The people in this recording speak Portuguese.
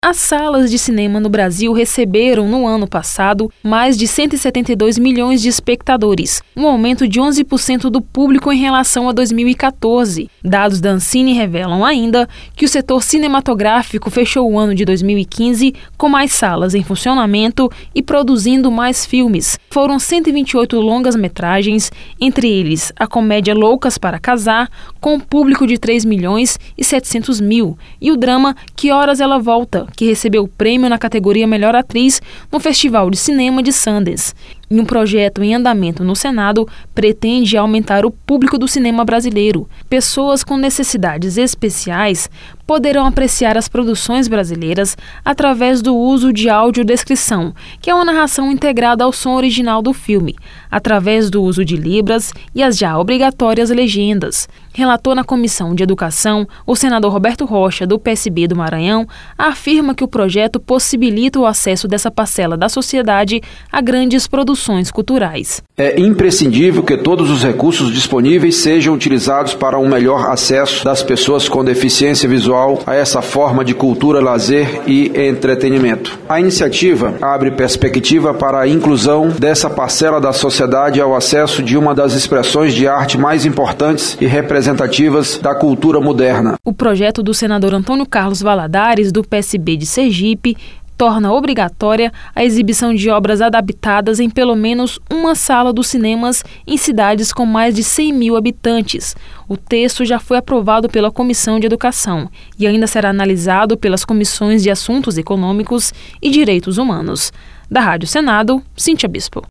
As salas de cinema no Brasil receberam, no ano passado, mais de 172 milhões de espectadores, um aumento de 11% do público em relação a 2014. Dados da Ancine revelam ainda que o setor cinematográfico fechou o ano de 2015 com mais salas em funcionamento e produzindo mais filmes. Foram 128 longas-metragens, entre eles a comédia Loucas para Casar, com um público de 3 milhões e 700 mil, e o drama Que Horas Ela Volta, que recebeu o prêmio na categoria Melhor Atriz no Festival de Cinema de Sundance. E um projeto em andamento no Senado pretende aumentar o público do cinema brasileiro. Pessoas com necessidades especiais poderão apreciar as produções brasileiras através do uso de audiodescrição, que é uma narração integrada ao som original do filme, através do uso de libras e as já obrigatórias legendas. Relator na Comissão de Educação, o senador Roberto Rocha, do PSB do Maranhão, afirma que o projeto possibilita o acesso dessa parcela da sociedade a grandes produções culturais. É imprescindível que todos os recursos disponíveis sejam utilizados para um melhor acesso das pessoas com deficiência visual a essa forma de cultura, lazer e entretenimento. A iniciativa abre perspectiva para a inclusão dessa parcela da sociedade ao acesso de uma das expressões de arte mais importantes e representativas da cultura moderna. O projeto do senador Antônio Carlos Valadares, do PSB de Sergipe, torna obrigatória a exibição de obras adaptadas em pelo menos uma sala dos cinemas em cidades com mais de 100 mil habitantes. O texto já foi aprovado pela Comissão de Educação e ainda será analisado pelas Comissões de Assuntos Econômicos e Direitos Humanos. Da Rádio Senado, Cíntia Bispo.